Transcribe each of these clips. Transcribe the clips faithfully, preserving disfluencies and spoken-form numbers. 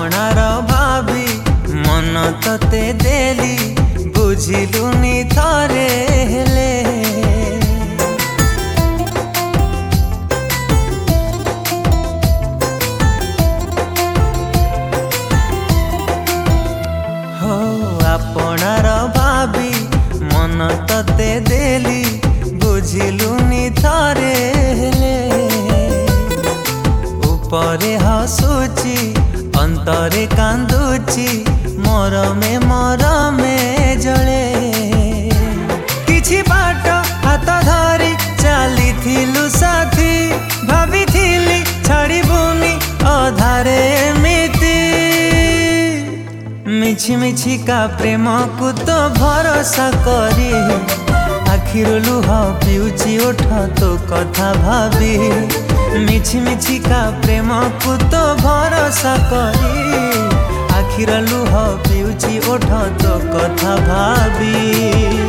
आपणार भाभी मन तते देली बुझिलुनी थरे हेले हो आपणार भाभी मन तते देली बुझिलुनी थरे हेले ऊपरे हसुची अंतरे कांदुची मरमे मरमे जले किछि बाट हाथ धरी चली थिलु साथी भाभी थिली छाड़बुनी अधारे एमिति मिछि मिछि का प्रेम को तो भरोसा करी आखिर लुह पिउची ओठ तो कथा भाभी मिछि मिछि का प्रेम को तो भरोसा करी आखिर लुह पिउची ओठ तो कथा भाभी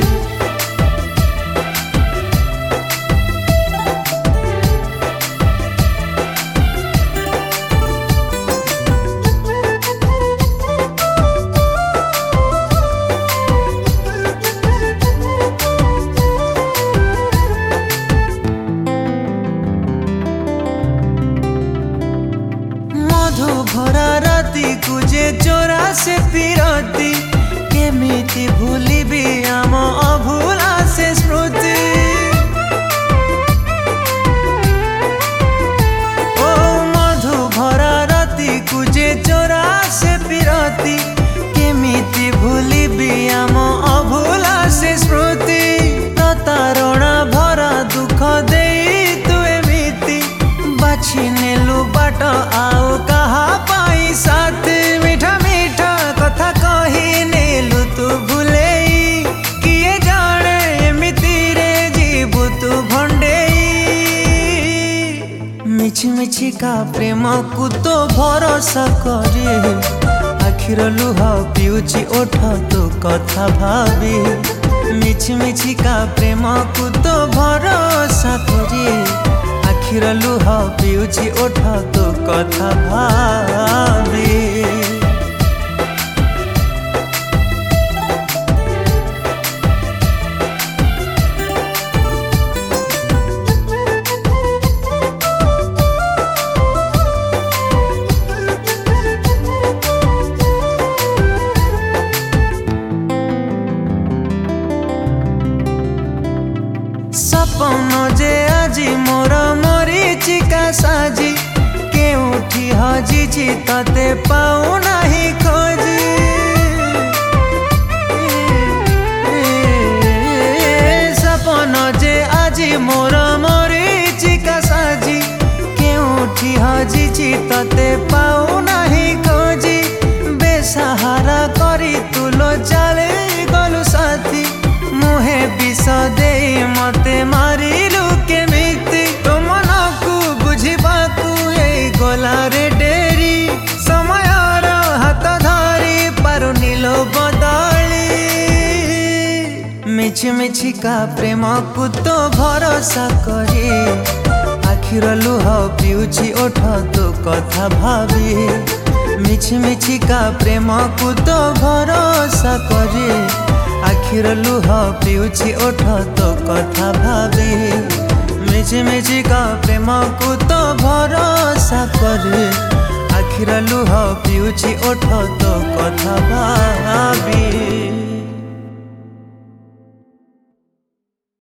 भरा राती कुजे चोरा से पिरती केमिति भूली भी आम अभूला से स्मृति ओ मधु भरा राती कुजे चोरा से पिरती केमिति भूली भी आम अभूला से स्मृति तारणा भरा दुख दे तू एमिति बाछि नेलु बाट आओ कहा पाई साथ मीठा मीठा कथा कही नेलु तू भूले किए जाने एमिति रे जीवु तू भंडेई मिछि मिछि का प्रेम को तो भरोसा करे आखिर लुह पिउची ओठ तो कथा भाभी मिछि मिछि का प्रेम को तो भरोसा करे आखिर लुह पिउची ओठ तो कथा भाभी सपन जे आजी मोर मरीचिका साजी केउठी हजिछि तते पाऊ नाही खोजी सपन जे आजी मोर मरीचिका साजी केउठी हजिछि तते पाऊ नाही खोजी बेसहारा करी तुलो चले गलु साथी मुहे विष दे मते मारिलु केमिति तो मन को बुझिबाकू ए गलारे डेरी समयर हाथ धरी पारुनिलो बदली मिछि मिछि का प्रेम को तो भरोसा करे आखिर लुह पिउची ओठ तो कथा भाभी मिछि मिछि का प्रेम को तो भरोसा करे आखिर लुह पिउची ओठ तो कथा भाभी मिछि मिछि का प्रेम को तो भरोसा करे आखिर लुह पिउची ओठ तो कथा भाभी।